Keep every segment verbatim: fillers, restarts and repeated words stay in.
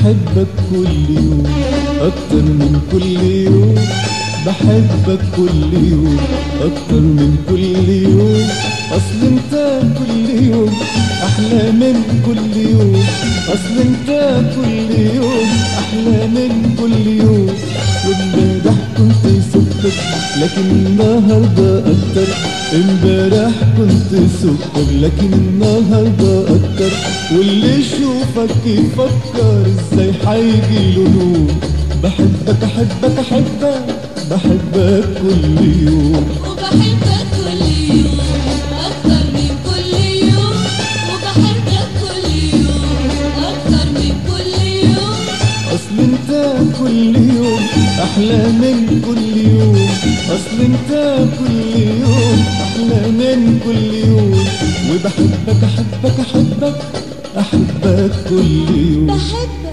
بحبك كل يوم أكتر من كل يوم، بحبك كل يوم أكتر من كل يوم. أصل انت كل يوم أحلى من كل يوم، أصل انت كل يوم أحلى من كل يوم. وامبارح كنت سكر لكن النهارده أكتر، امبارح كنت سكر لكن النهارده أكتر. واللي يشوفك يفكر ازاي هيجيله نور. بحبك أحبك أحبك بحبك كل يوم، وبحبك كل يوم أكتر من كل يوم، وبحبك كل يوم أكتر من كل يوم. أصل انت كل يوم أحلى من كل يوم، أصل انت كل يوم أحلى من كل يوم. وبحبك أحبك أحبك أحبك كل يوم. بحبك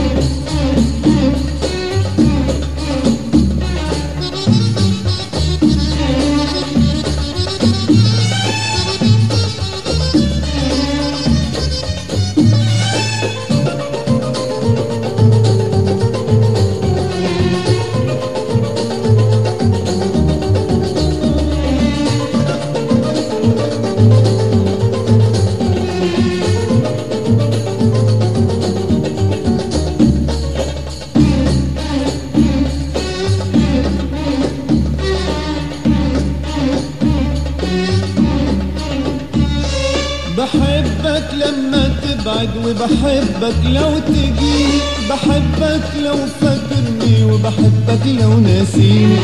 بحبك لما تبعد وبحبك لو تجي، بحبك لو فاكرني وبحبك لو ناسيني.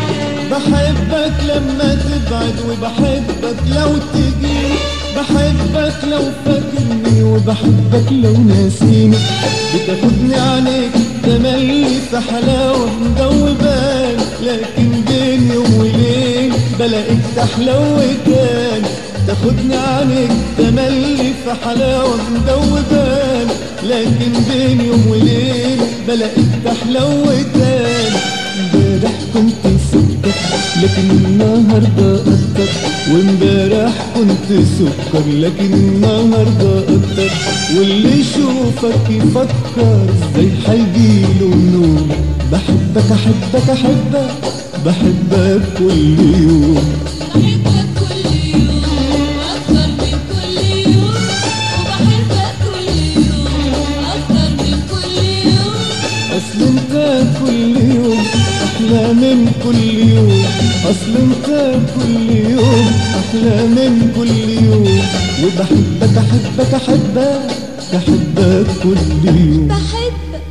بحبك لما تبعد وبحبك لو تجي، بحبك لو فاكرني وبحبك لو ناسيني. بتاخدني عليك تملي في حلاوة مدوبان، لكن بين يوم وليل بلاقيك تحلو تاني. تاخدني عليك تملي في حلاوة مدوبان، لكن بين يوم وليل بلاقيك تحلو تاني. امبارح كنت سكر لكن النهارده أكتر، وامبارح كنت سكر لكن النهارده أكتر. واللي يشوفك يفكر ازاي هيجيله نور. بحبك أحبك أحبك بحبك كل يوم، بحبك كل يوم أكتر من كل يوم، وبحبك كل يوم أكتر من كل يوم. أصل انت كل يوم أحلى من كل يوم، أصل انت كل يوم أحلى من كل يوم. وبحبك أحبك أحبك أحبك كل يوم. بحبك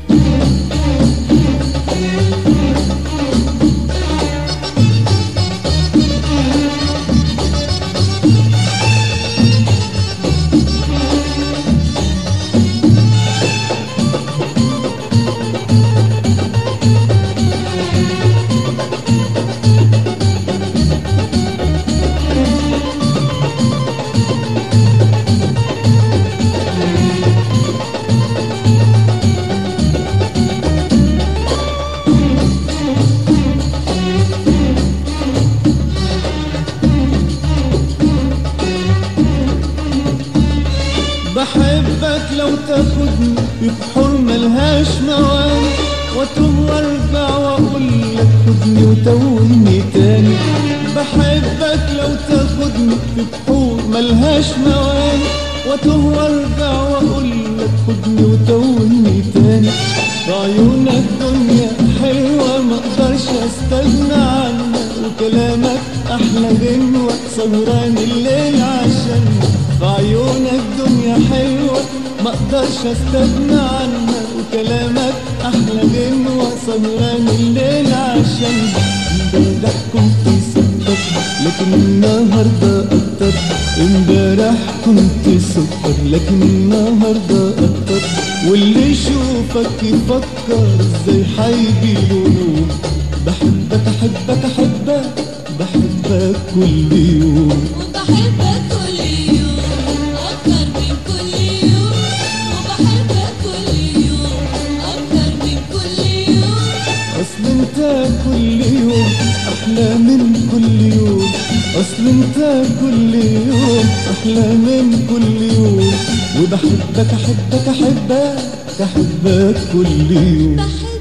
بحبك لو تاخدني ببحور ملهاش مواني، واتوه وارجع واقولك خدني وتوهني تاني. بحبك لو تاخدني ببحور ملهاش مواني، واتوه وارجع واقولك خدني وتوهني تاني. بعيونك دنيا حلوة مقدرش استغنى عنها، وكلامك احلى غنوة سهران الليل عشانها. بعيونك دنيا حلوة مقدرش استغنى عنها، وكلامك احلى غنوة سهران الليل عشانها. امبارح كنت سكر لكن النهارده اكتر، امبارح كنت سكر لكن النهارده اكتر. واللي يشوفك يفكر ازاي هيجيله نور. بحبك أحبك أحبك بحبك كل يوم، وبحبك كل يوم أكتر من كل يوم، وبحبك كل يوم أكتر من كل يوم. أصل انت كل يوم أحلى من كل يوم، اصل انت كل يوم احلى من كل يوم، وبحبك احبك احبك احبك كل يوم. بحبك